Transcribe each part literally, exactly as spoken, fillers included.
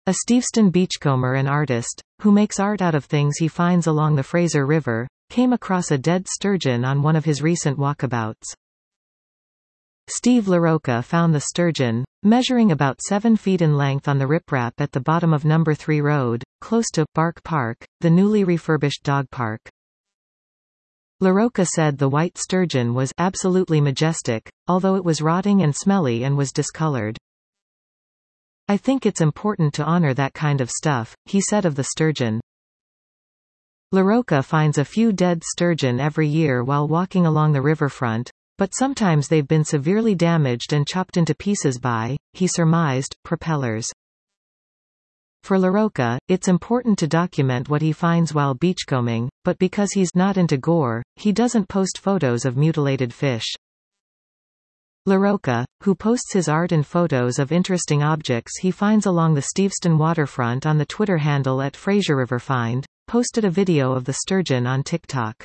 A Steveston beachcomber and artist, who makes art out of things he finds along the Fraser River, came across a dead sturgeon on one of his recent walkabouts. Steve LaRocca found the sturgeon, measuring about seven feet in length on the riprap at the bottom of Number three Road, close to Bark Park, the newly refurbished dog park. LaRocca said the white sturgeon was absolutely majestic, although it was rotting and smelly and was discolored. "I think it's important to honor that kind of stuff," he said of the sturgeon. LaRocca finds a few dead sturgeon every year while walking along the riverfront, but sometimes they've been severely damaged and chopped into pieces by, he surmised, propellers. For LaRocca, it's important to document what he finds while beachcombing, but because he's not into gore, he doesn't post photos of mutilated fish. LaRocca, who posts his art and photos of interesting objects he finds along the Steveston waterfront on the Twitter handle at FraserRiverFind, posted a video of the sturgeon on TikTok.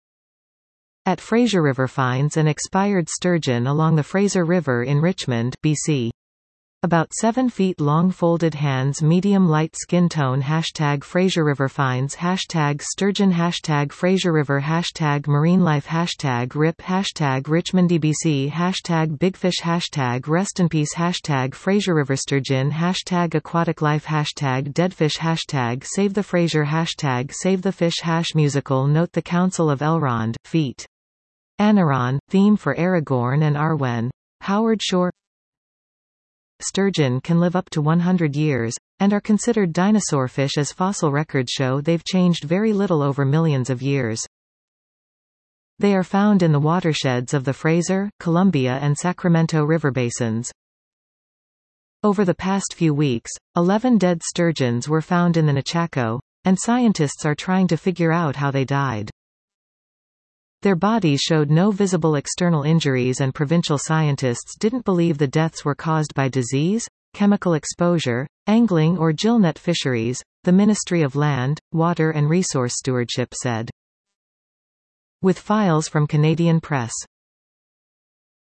At FraserRiver finds an expired sturgeon along the Fraser River in Richmond, B C. About seven feet long, folded hands, medium light skin tone. Hashtag FraserRiver finds. Hashtag sturgeon. Hashtag FraserRiver. Hashtag marine life. Hashtag rip. Hashtag RichmondDBC. Hashtag bigfish. Hashtag rest in peace. Hashtag FraserRiver sturgeon. Hashtag aquatic life. Hashtag deadfish. Hashtag save the Fraser. Hashtag save the fish. Hash musical note: The Council of Elrond, feat. Anaron, theme for Aragorn and Arwen. Howard Shore. Sturgeon can live up to one hundred years, and are considered dinosaur fish as fossil records show they've changed very little over millions of years. They are found in the watersheds of the Fraser, Columbia and Sacramento River basins. Over the past few weeks, eleven dead sturgeons were found in the Nechako, and scientists are trying to figure out how they died. Their bodies showed no visible external injuries, and provincial scientists didn't believe the deaths were caused by disease, chemical exposure, angling or gillnet fisheries, the Ministry of Land, Water and Resource Stewardship said. With files from Canadian Press.